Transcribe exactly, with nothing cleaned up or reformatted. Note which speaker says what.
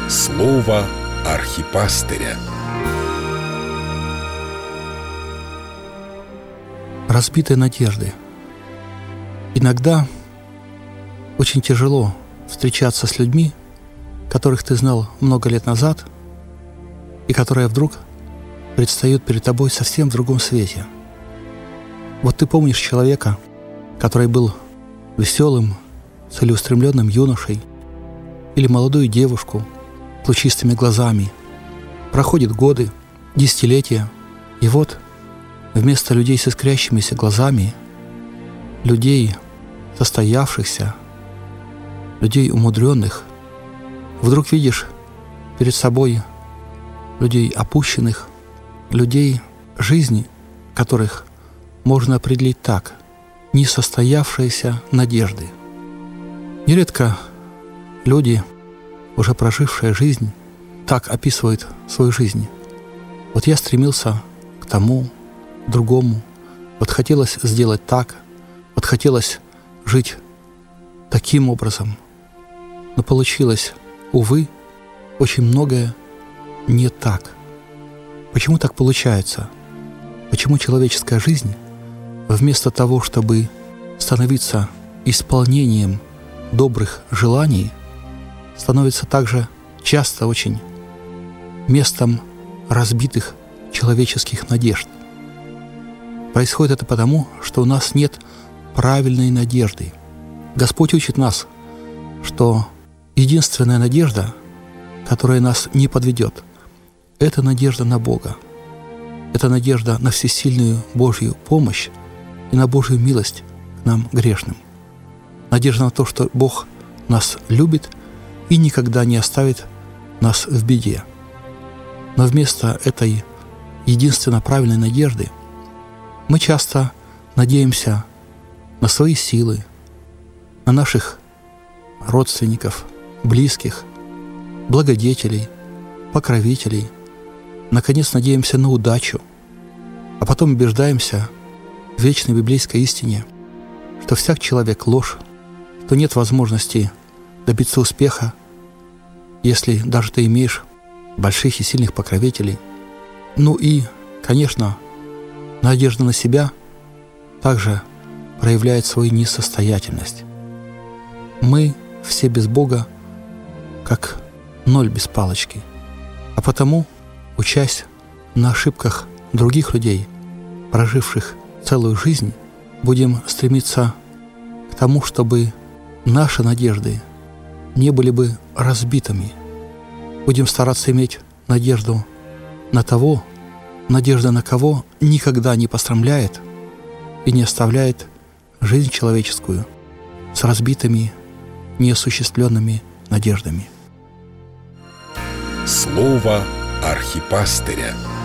Speaker 1: Слово архипастыря.
Speaker 2: Разбитые надежды. Иногда очень тяжело встречаться с людьми, которых ты знал много лет назад, и которые вдруг предстают перед тобой совсем в другом свете. Вот ты помнишь человека, который был веселым, целеустремленным юношей, или молодую девушку с лучистыми глазами. Проходят годы, десятилетия, и вот вместо людей с искрящимися глазами, людей состоявшихся, людей умудренных, вдруг видишь перед собой людей опущенных, людей, жизни которых можно определить так: несостоявшиеся надежды. Нередко люди, уже прожившие жизнь, так описывают свою жизнь. Вот я стремился к тому, другому, вот хотелось сделать так, вот хотелось жить таким образом, но получилось, увы, очень многое не так. Почему так получается? Почему человеческая жизнь, вместо того, чтобы становиться исполнением добрых желаний, становится также часто очень местом разбитых человеческих надежд? Происходит это потому, что у нас нет правильной надежды. Господь учит нас, что единственная надежда, которая нас не подведет, это надежда на Бога. Это надежда на всесильную Божью помощь и на Божью милость к нам, грешным. Надежда на то, что Бог нас любит и никогда не оставит нас в беде. Но вместо этой единственно правильной надежды мы часто надеемся на свои силы, на наших родственников, близких, благодетелей, покровителей. Наконец, надеемся на удачу, а потом убеждаемся в вечной библейской истине, что всяк человек — ложь, что нет возможности добиться успеха, если даже ты имеешь больших и сильных покровителей. Ну и, конечно, надежда на себя также проявляет свою несостоятельность. Мы все без Бога, как ноль без палочки. А потому, учась на ошибках других людей, проживших целую жизнь, будем стремиться к тому, чтобы наши надежды не были бы разбитыми. Будем стараться иметь надежду на того, надежда на кого никогда не посрамляет и не оставляет жизнь человеческую с разбитыми, неосуществленными надеждами.
Speaker 1: Слово архипастыря.